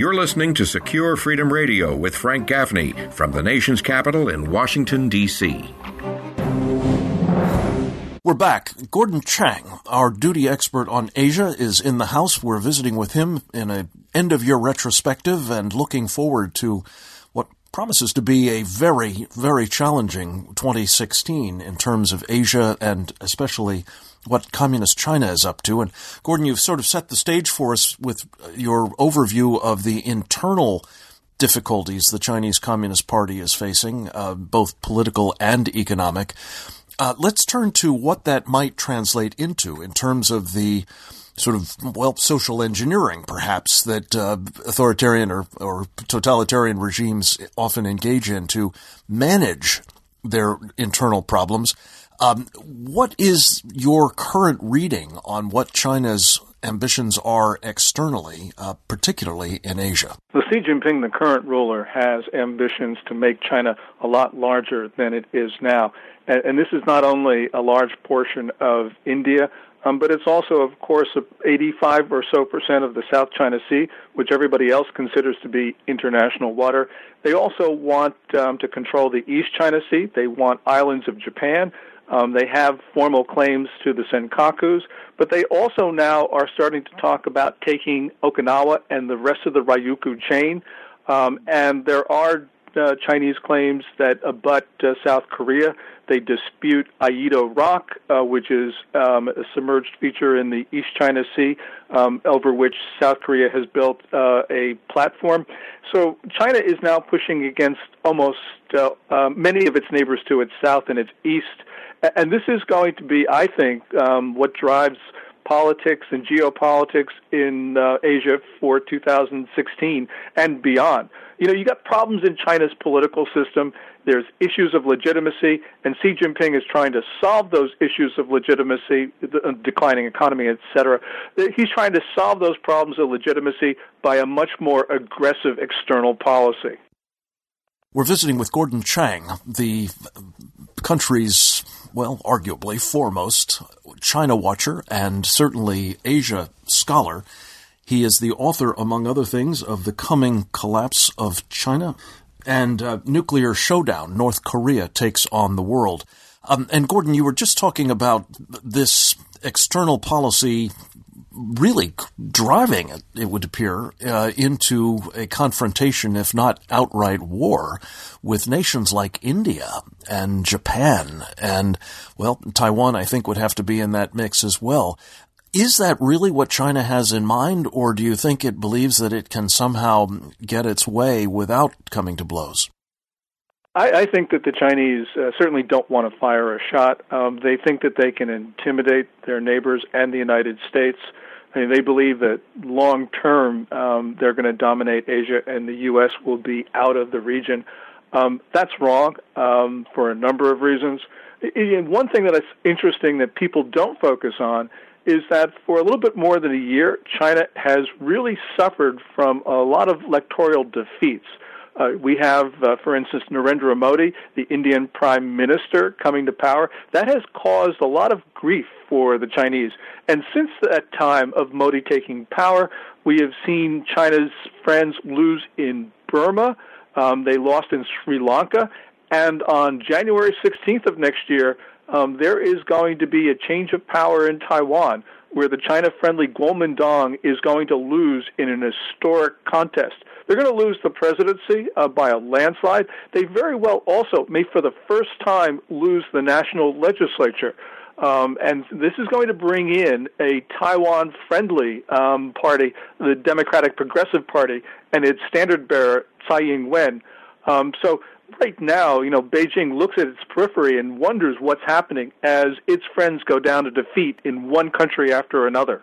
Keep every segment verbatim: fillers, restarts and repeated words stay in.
You're listening to Secure Freedom Radio with Frank Gaffney from the nation's capital in Washington, D C We're back. Gordon Chang, our duty expert on Asia, is in the house. We're visiting with him in an end-of-year retrospective and looking forward to what promises to be a very, very challenging twenty sixteen in terms of Asia and especially what Communist China is up to. And Gordon, you've sort of set the stage for us with your overview of the internal difficulties the Chinese Communist Party is facing, uh, both political and economic. Uh, let's turn to what that might translate into in terms of the sort of, well, social engineering, perhaps, that uh, authoritarian or, or totalitarian regimes often engage in to manage their internal problems. Um, what is your current reading on what China's ambitions are externally, uh, particularly in Asia? Well, Xi Jinping, the current ruler, has ambitions to make China a lot larger than it is now. And, and this is not only a large portion of India, um, but it's also, of course, eighty-five or so percent of the South China Sea, which everybody else considers to be international water. They also want um, to control the East China Sea. They want islands of Japan. Um, they have formal claims to the Senkakus, but they also now are starting to talk about taking Okinawa and the rest of the Ryukyu chain. Um, and there are uh, Chinese claims that abut uh, South Korea. They dispute Aido Rock, uh, which is um, a submerged feature in the East China Sea, um, over which South Korea has built uh, a platform. So China is now pushing against almost uh, uh, many of its neighbors to its south and its east. And this is going to be, I think, um, what drives politics and geopolitics in uh, Asia for two thousand sixteen and beyond. You know, you got problems in China's political system. There's issues of legitimacy, and Xi Jinping is trying to solve those issues of legitimacy, the declining economy, et cetera. He's trying to solve those problems of legitimacy by a much more aggressive external policy. We're visiting with Gordon Chang, the country's, well, arguably foremost China watcher and certainly Asia scholar. He is the author, among other things, of The Coming Collapse of China and uh, Nuclear Showdown, North Korea Takes on the World. Um, and Gordon, you were just talking about this external policy really driving it, it would appear, uh, into a confrontation, if not outright war, with nations like India and Japan and, well, Taiwan, I think, would have to be in that mix as well. Is that really what China has in mind, or do you think it believes that it can somehow get its way without coming to blows? I, I think that the Chinese uh, certainly don't want to fire a shot. Um, they think that they can intimidate their neighbors and the United States. I mean, they believe that long-term um, they're going to dominate Asia and the U S will be out of the region. Um, that's wrong um, for a number of reasons. And one thing that is interesting that people don't focus on is that for a little bit more than a year, China has really suffered from a lot of electoral defeats. Uh, we have, uh, for instance, Narendra Modi, the Indian Prime Minister, coming to power. That has caused a lot of grief for the Chinese. And since that time of Modi taking power, we have seen China's friends lose in Burma. Um, they lost in Sri Lanka. And on January sixteenth of next year, um, there is going to be a change of power in Taiwan, where the China-friendly Kuomintang is going to lose in an historic contest. They're going to lose the presidency uh, by a landslide. They very well also may, for the first time, lose the national legislature. Um, and this is going to bring in a Taiwan-friendly um, party, the Democratic Progressive Party, and its standard-bearer, Tsai Ing-wen. Um, so right now, you know, Beijing looks at its periphery and wonders what's happening as its friends go down to defeat in one country after another.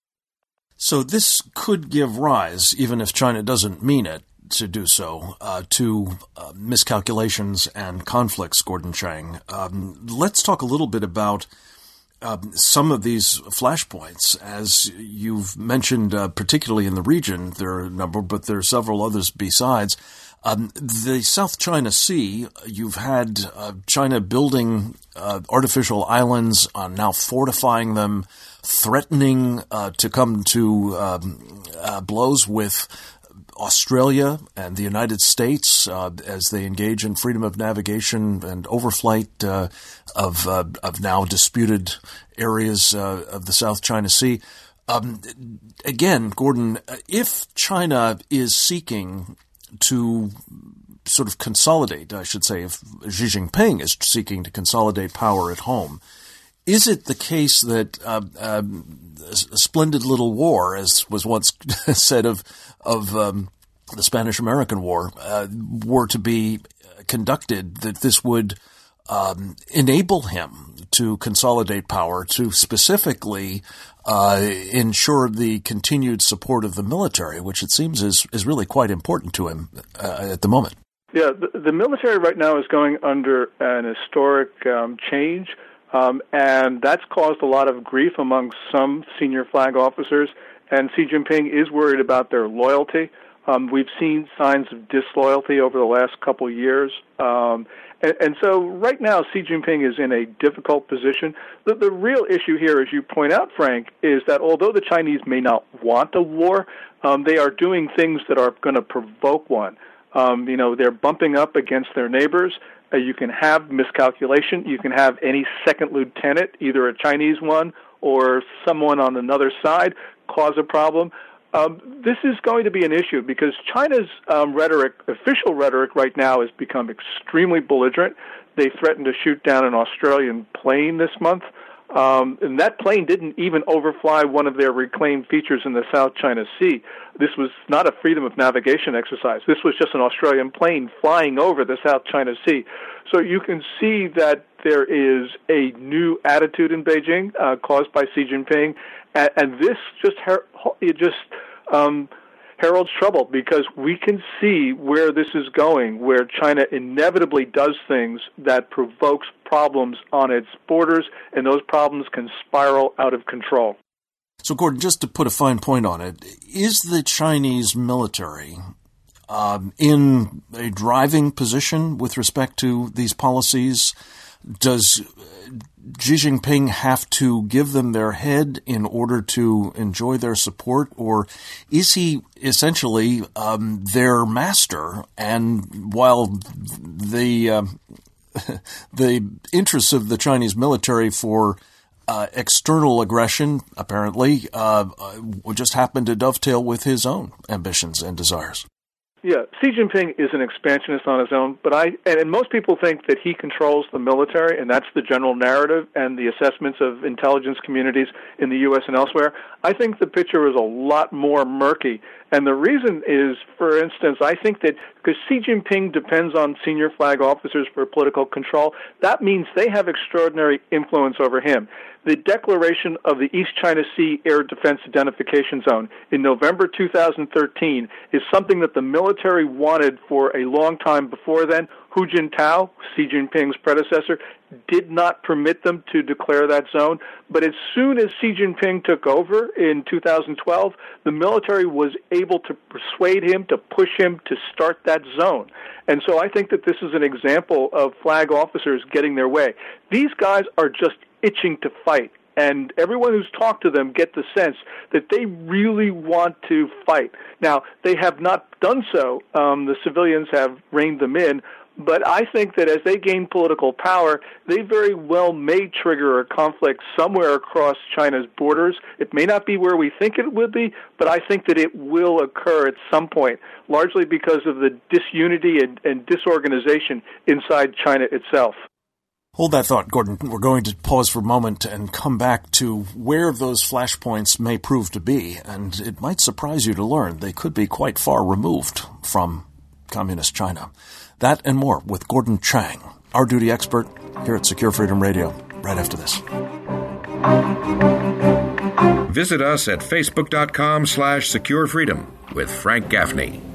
So this could give rise, even if China doesn't mean it to do so, uh, to uh, miscalculations and conflicts, Gordon Chang. Um, let's talk a little bit about um, some of these flashpoints. As you've mentioned, uh, particularly in the region, there are a number, but there are several others besides. Um, the South China Sea, you've had uh, China building uh, artificial islands, uh, now fortifying them, threatening uh, to come to um, uh, blows with Australia and the United States, uh, as they engage in freedom of navigation and overflight uh, of uh, of now disputed areas uh, of the South China Sea. Um, again, Gordon, if China is seeking to sort of consolidate, I should say, if Xi Jinping is seeking to consolidate power at home, is it the case that uh, uh, a splendid little war, as was once said of of um, the Spanish-American War, uh, were to be conducted, that this would um, enable him to consolidate power, to specifically uh, ensure the continued support of the military, which it seems is, is really quite important to him uh, at the moment? Yeah, the, the military right now is going under an historic um, change. Um, and that's caused a lot of grief among some senior flag officers, and Xi Jinping is worried about their loyalty. Um, we've seen signs of disloyalty over the last couple of years. Um, and, and so right now, Xi Jinping is in a difficult position. The, the real issue here, as you point out, Frank, is that although the Chinese may not want a war, um, they are doing things that are going to provoke one. Um, you know, they're bumping up against their neighbors. Uh, you can have miscalculation. You can have any second lieutenant, either a Chinese one or someone on another side, cause a problem. Um, this is going to be an issue because China's um, rhetoric, official rhetoric right now, has become extremely belligerent. They threatened to shoot down an Australian plane this month. Um, and that plane didn't even overfly one of their reclaimed features in the South China Sea. This was not a freedom of navigation exercise. This was just an Australian plane flying over the South China Sea. So you can see that there is a new attitude in Beijing uh, caused by Xi Jinping, and, and this just her- it just um, heralds trouble because we can see where this is going, where China inevitably does things that provokes problems on its borders, and those problems can spiral out of control. So, Gordon, just to put a fine point on it, is the Chinese military um, in a driving position with respect to these policies? Does Xi Jinping have to give them their head in order to enjoy their support, or is he essentially um, their master? And while the uh, the interests of the Chinese military for uh, external aggression apparently uh, just happen to dovetail with his own ambitions and desires? Yeah, Xi Jinping is an expansionist on his own, but I and most people think that he controls the military, and that's the general narrative and the assessments of intelligence communities in the U S and elsewhere. I think the picture is a lot more murky, and the reason is, for instance, I think that because Xi Jinping depends on senior flag officers for political control, that means they have extraordinary influence over him. The declaration of the East China Sea Air Defense Identification Zone in November two thousand thirteen is something that the military wanted for a long time before then. Hu Jintao, Xi Jinping's predecessor, did not permit them to declare that zone. But as soon as Xi Jinping took over in two thousand twelve, the military was able to persuade him, to push him to start that zone. And so I think that this is an example of flag officers getting their way. These guys are just itching to fight, and everyone who's talked to them get the sense that they really want to fight. Now, they have not done so. Um, the civilians have reined them in, but I think that as they gain political power, they very well may trigger a conflict somewhere across China's borders. It may not be where we think it would be, but I think that it will occur at some point, largely because of the disunity and, and disorganization inside China itself. Hold that thought, Gordon. We're going to pause for a moment and come back to where those flashpoints may prove to be, and it might surprise you to learn they could be quite far removed from Communist China. That and more with Gordon Chang, our duty expert here at Secure Freedom Radio, right after this. Visit us at facebook.com slash secure freedom with Frank Gaffney.